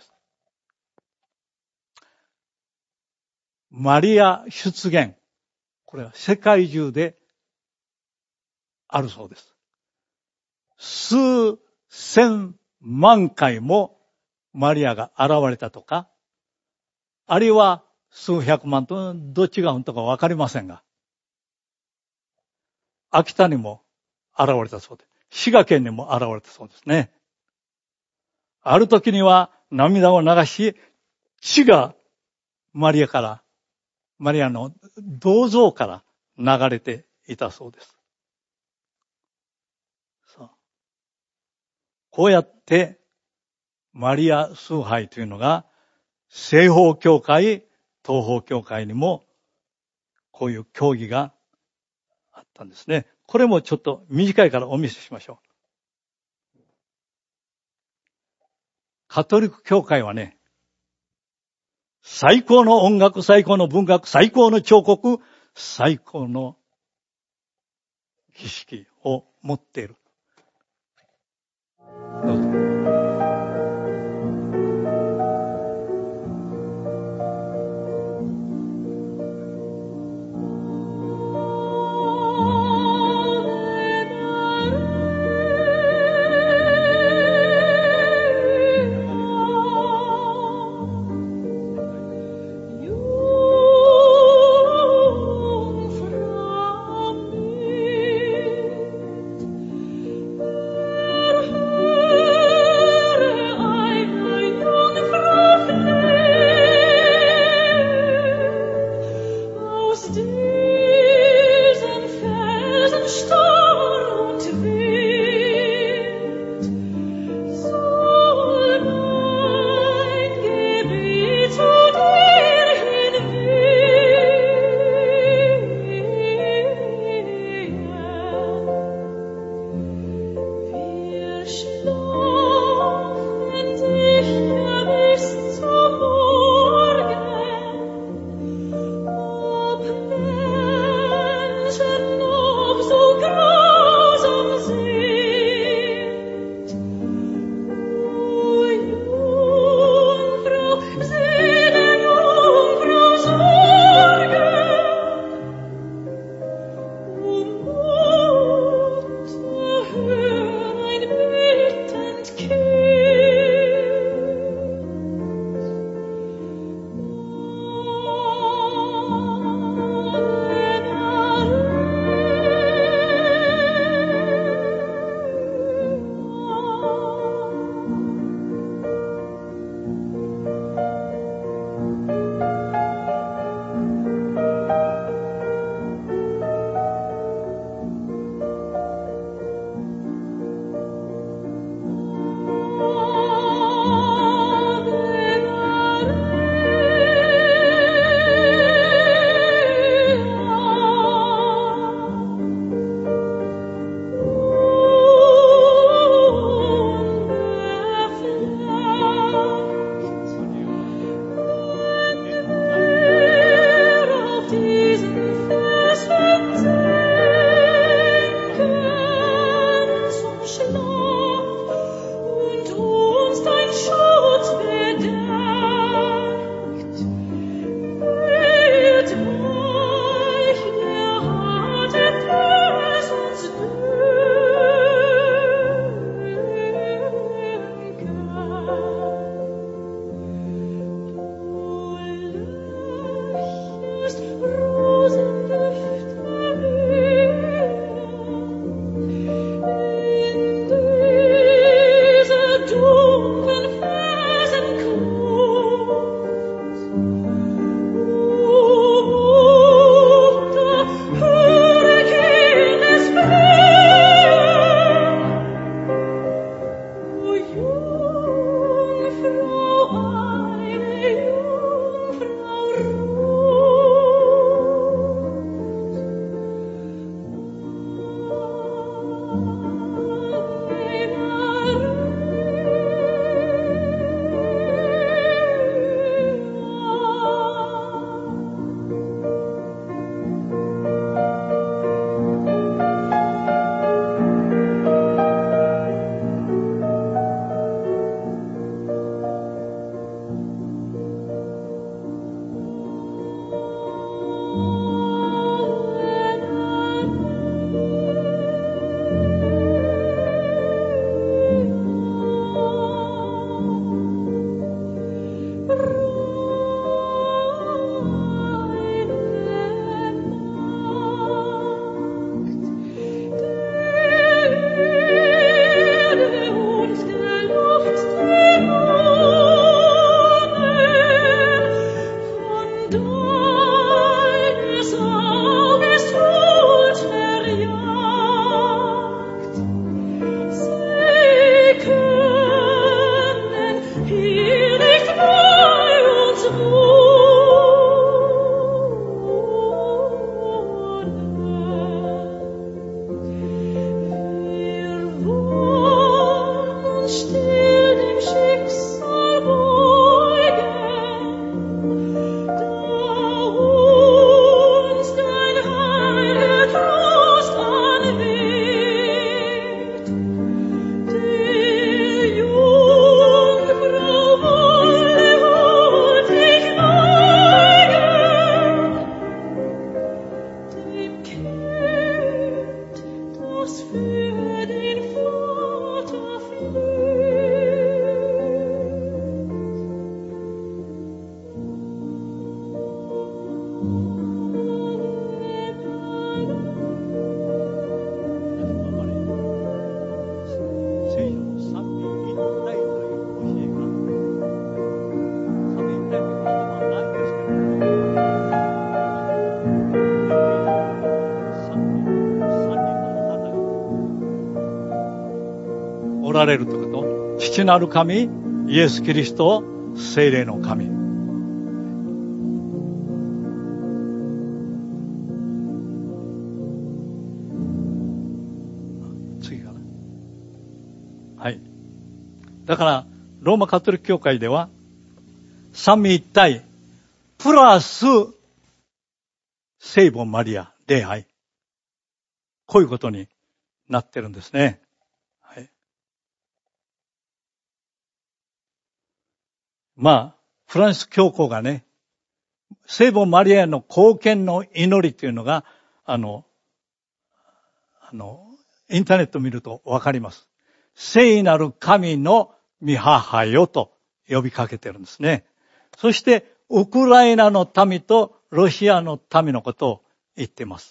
マリア出現。これは世界中であるそうです。数千万回もマリアが現れたとか、あるいは数百万とどっちが本当かわかりませんが、秋田にも現れたそうで、滋賀県にも現れたそうですね。ある時には涙を流し、血がマリアから、マリアの銅像から流れていたそうです。こうやってマリア崇拝というのが西方教会、東方教会にもこういう教義があったんですね。これもちょっと短いからお見せしましょう。カトリック教会はね、最高の音楽、最高の文学、最高の彫刻、最高の儀式を持っている。どうぞ。 Oh られるということ。父なる神、イエス・キリスト、聖霊の神。次かな。はい。だから、ローマカトリック教会では、三位一体、プラス、聖母マリア、礼拝。こういうことになってるんですね。はい。まあ、フランス教皇がね、聖母マリアの貢献の祈りというのが、あの、あの、インターネットを見るとわかります。聖なる神の御母よと呼びかけてるんですね。そして、ウクライナの民とロシアの民のことを言っています。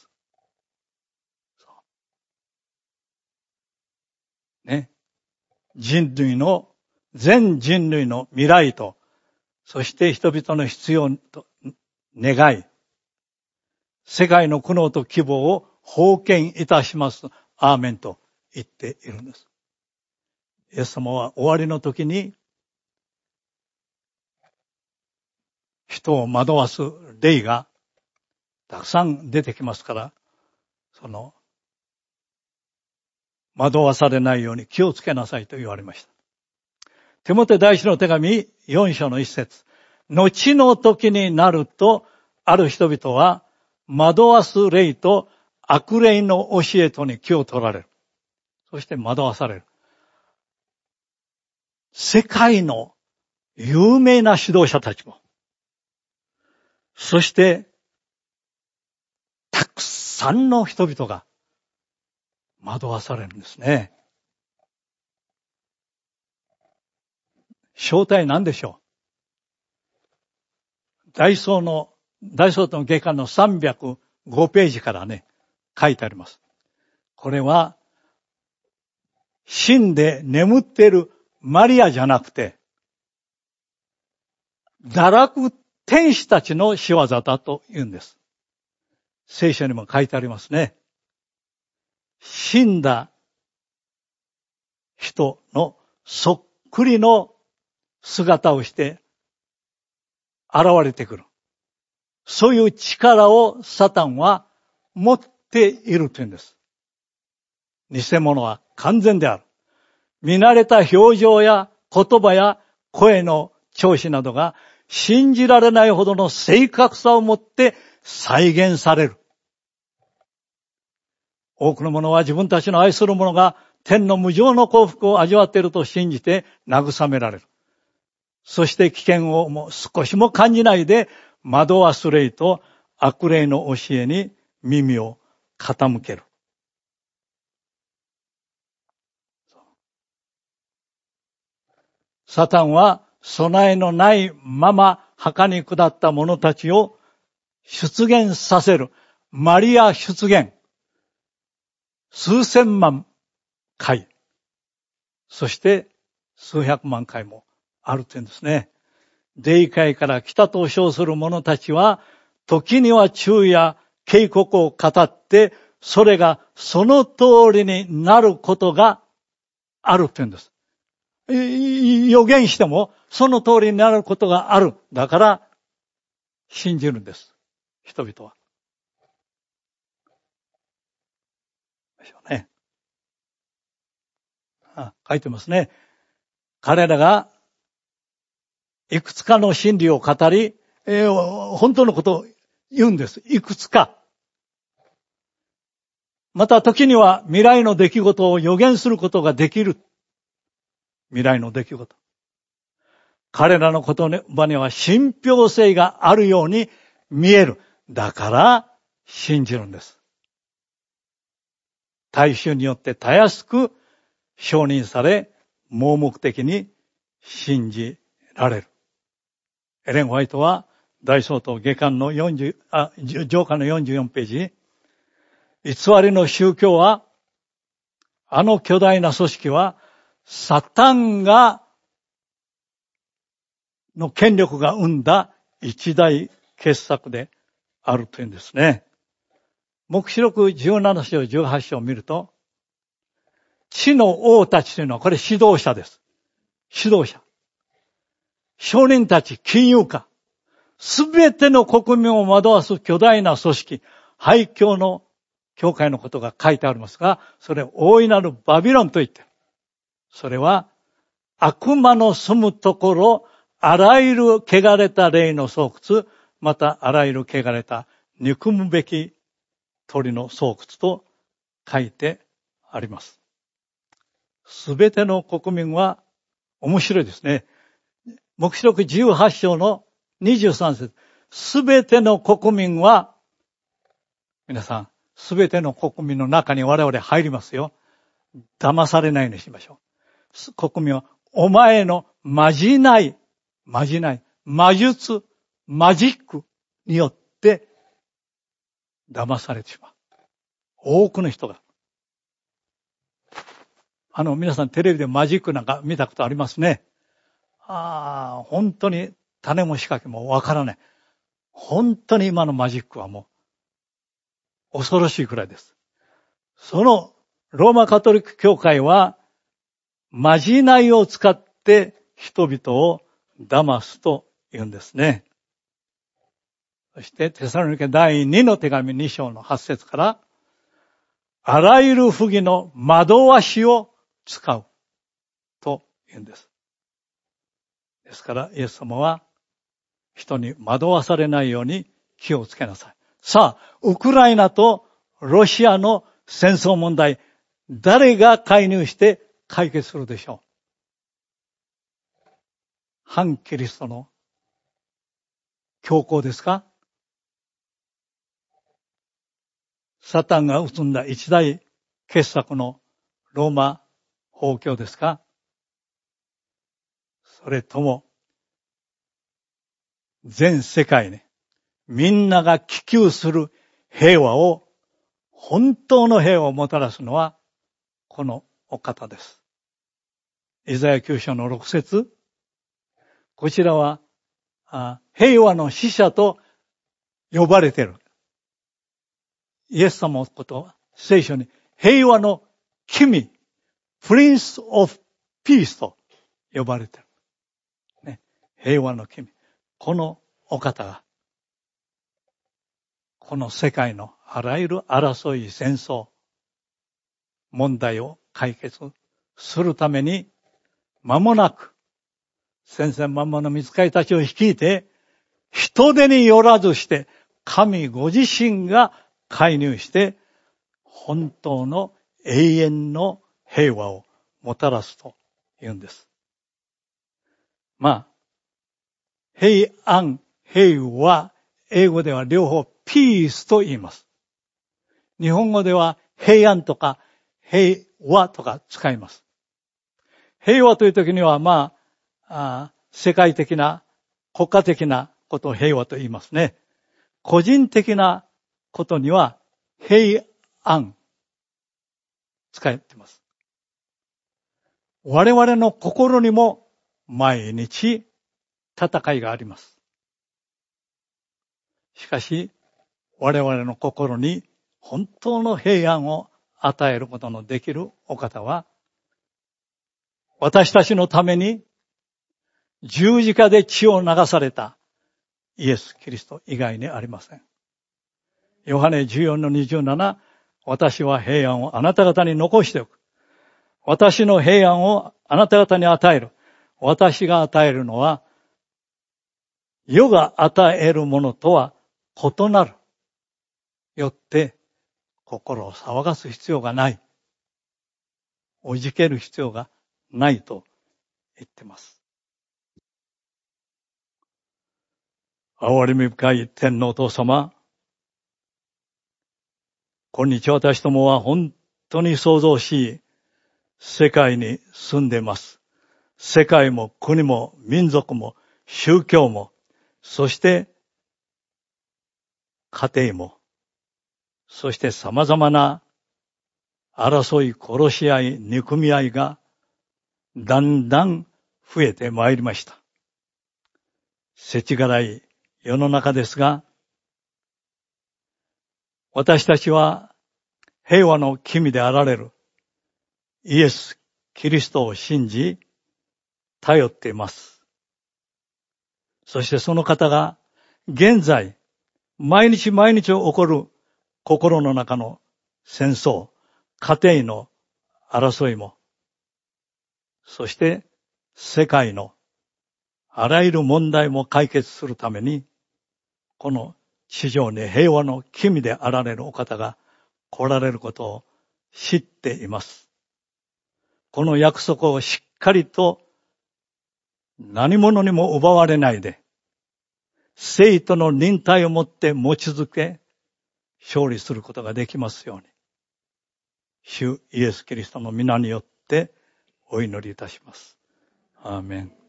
ね。人類の、全人類の未来と、そして人々の必要と願い、世界の苦悩と希望を奉献いたします。アーメンと言っているんです。イエス様は終わりの時に、人を惑わす霊がたくさん出てきますから、その、惑わされないように気をつけなさいと言われました。テモテ第一の手紙よん章の一節。後の時になると、ある人々は惑わす霊と悪霊の教えとに気を取られる。そして惑わされる。世界の有名な指導者たちも、そして、たくさんの人々が惑わされるんですね。正体何でしょう？ダイソーの、ダイソーとの下巻のさんびゃくごページからね、書いてあります。これは、死んで眠っているマリアじゃなくて、堕落天使たちの仕業だと言うんです。聖書にも書いてありますね。死んだ人のそっくりの姿をして現れてくる。そういう力をサタンは持っているというんです。偽物は完全である。見慣れた表情や言葉や声の調子などが信じられないほどの正確さを持って再現される。多くの者は自分たちの愛する者が天の無上の幸福を味わっていると信じて慰められる。そして危険をもう少しも感じないで惑わす霊と悪霊の教えに耳を傾ける。サタンは備えのないまま墓に下った者たちを出現させる。マリア出現。数千万回。そして数百万回もあるというんですね。霊界から来たと称する者たちは、時には昼夜警告を語って、それがその通りになることがあるというんです。予言してもその通りになることがある。だから信じるんです。人々は。でしょうね。あ、書いてますね。彼らがいくつかの真理を語り、えー、本当のことを言うんです。いくつか。また時には未来の出来事を予言することができる。未来の出来事。彼らの言葉には信憑性があるように見える。だから信じるんです。大衆によってたやすく承認され、盲目的に信じられる。エレン・ホワイトは大総統下巻のよんじゅう、あ、上巻のよんじゅうよんページ、偽りの宗教は、あの巨大な組織は、サタンが、の権力が生んだ一大傑作であるというんですね。黙示録じゅうなな章じゅうはち章を見ると、 地の王たちというのは、これ指導者です。指導者。商人たち、金融家。すべての国民を惑わす巨大な組織、廃教の教会のことが書いてありますが、それを大いなるバビロンと言っている。それは、悪魔の住むところ、あらゆる汚れた霊の巣窟、またあらゆる汚れた憎むべき鳥の巣窟と書いてあります。すべての国民は面白いですね。黙示録じゅうはち章のにじゅうさん節。すべての国民は、皆さん、すべての国民の中に我々入りますよ。騙されないようにしましょう。国民は、お前のまじない、まじない、魔術、マジックによって騙されてしまう。多くの人が。あの、皆さんテレビでマジックなんか見たことありますね。ああ、本当に種も仕掛けもわからない。本当に今のマジックはもう恐ろしいくらいです。そのローマカトリック教会はまじないを使って人々を騙すと言うんですね。そしてテサロニケ第二の手紙に章のはち節から、あらゆる不義の惑わしを使うと言うんです。ですからイエス様は人に惑わされないように気をつけなさい。さあ、ウクライナとロシアの戦争問題、誰が介入して解決するでしょう？反キリストの教皇ですか？サタンが生んだ一大傑作のローマ法教ですか？それとも全世界にみんなが希求する平和を、本当の平和をもたらすのはこのお方です。イザヤきゅう章のろく節、こちらは平和の使者と呼ばれている。イエス様のことは聖書に平和の君、プリンス・オブ・ピースと呼ばれている。ね、平和の君。このお方が、この世界のあらゆる争い、戦争、問題を解決するために、間もなく、千千万万の御使いたちを率いて、人手によらずして、神ご自身が介入して、本当の永遠の平和をもたらすと言うんです。まあ、平安、平和、英語では両方ピースと言います。日本語では平安とか平和とか使います。平和という時にはまあ、あ世界的な国家的なことを平和と言いますね。個人的なことには平安使っています。我々の心にも毎日戦いがあります。しかし、我々の心に本当の平安を与えることのできるお方は、私たちのために十字架で血を流されたイエス・キリスト以外にありません。ヨハネじゅうよんのにじゅうなな、私は平安をあなた方に残しておく。私の平安をあなた方に与える。私が与えるのは、世が与えるものとは異なる。よって心を騒がす必要がない。おじける必要がないと言ってます。憐れみ深い天のお父様、今日私どもは本当に創造しい世界に住んでいます。世界も国も民族も宗教も、そして家庭も、そして様々な争い、殺し合い、憎み合いがだんだん増えてまいりました。世知辛い世の中ですが、私たちは平和の君であられるイエス・キリストを信じ、頼っています。そしてその方が現在、毎日毎日起こる心の中の戦争、家庭の争いも、そして世界のあらゆる問題も解決するために、この地上に平和の君であられるお方が来られることを知っています。この約束をしっかりと何者にも奪われないで、生徒の忍耐をもって持ち続け、勝利することができますように。主イエス・キリストの皆によってお祈りいたします。アーメン。